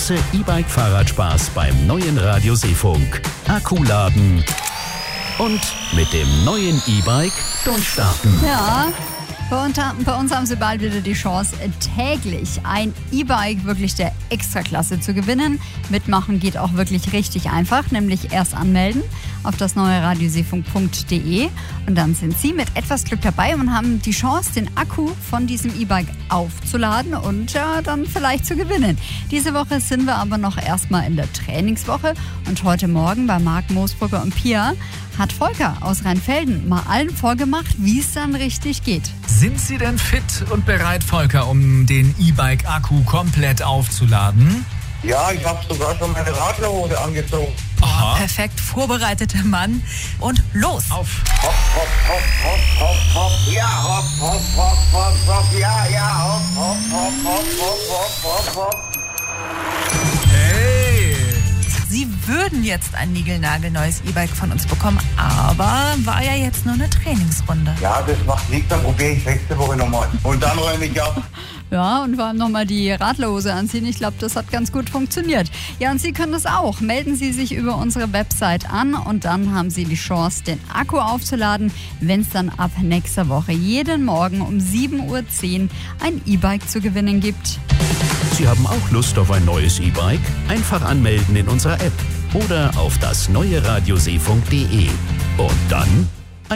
große E-Bike-Fahrradspaß beim neuen Radio Seefunk. Akkuladen und mit dem neuen E-Bike durchstarten. Ja, bei uns haben Sie bald wieder die Chance, täglich ein E-Bike wirklich der Extraklasse zu gewinnen. Mitmachen geht auch wirklich richtig einfach, nämlich erst anmelden auf das neue radioseefunk.de und dann sind Sie mit etwas Glück dabei und haben die Chance, den Akku von diesem E-Bike aufzuladen und ja, dann vielleicht zu gewinnen. Diese Woche sind wir aber noch erstmal in der Trainingswoche und heute Morgen bei Marc Moosbrugger und Pia hat Volker aus Rheinfelden mal allen vorgemacht, wie es dann richtig geht. Sind Sie denn fit und bereit, Volker, um den E-Bike-Akku komplett aufzuladen? Ja, ich habe sogar schon meine Radlerhose angezogen. Aha. Perfekt vorbereiteter Mann. Und los! Auf! Hopp, hopp, hopp, hopp, hopp, hopp, ja, hopp, hopp, hopp, hopp, hopp, ja, ja, hopp, hopp, hopp, hopp, hopp, hopp, hopp, hopp. Hey! Sie würden jetzt ein niegelnagelneues E-Bike von uns bekommen, aber war ja jetzt nur eine Trainingsrunde. Ja, das macht nichts, dann probiere ich nächste Woche nochmal. Und dann räume ich ab. Ja, und vor allem nochmal die Radlerhose anziehen. Ich glaube, das hat ganz gut funktioniert. Ja, und Sie können das auch. Melden Sie sich über unsere Website an und dann haben Sie die Chance, den Akku aufzuladen, wenn es dann ab nächster Woche jeden Morgen um 7:10 Uhr ein E-Bike zu gewinnen gibt. Sie haben auch Lust auf ein neues E-Bike? Einfach anmelden in unserer App oder auf das neue radioseefunk.de und dann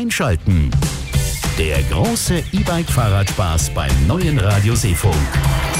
einschalten. Der große E-Bike-Fahrradspaß beim neuen Radio Seefunk.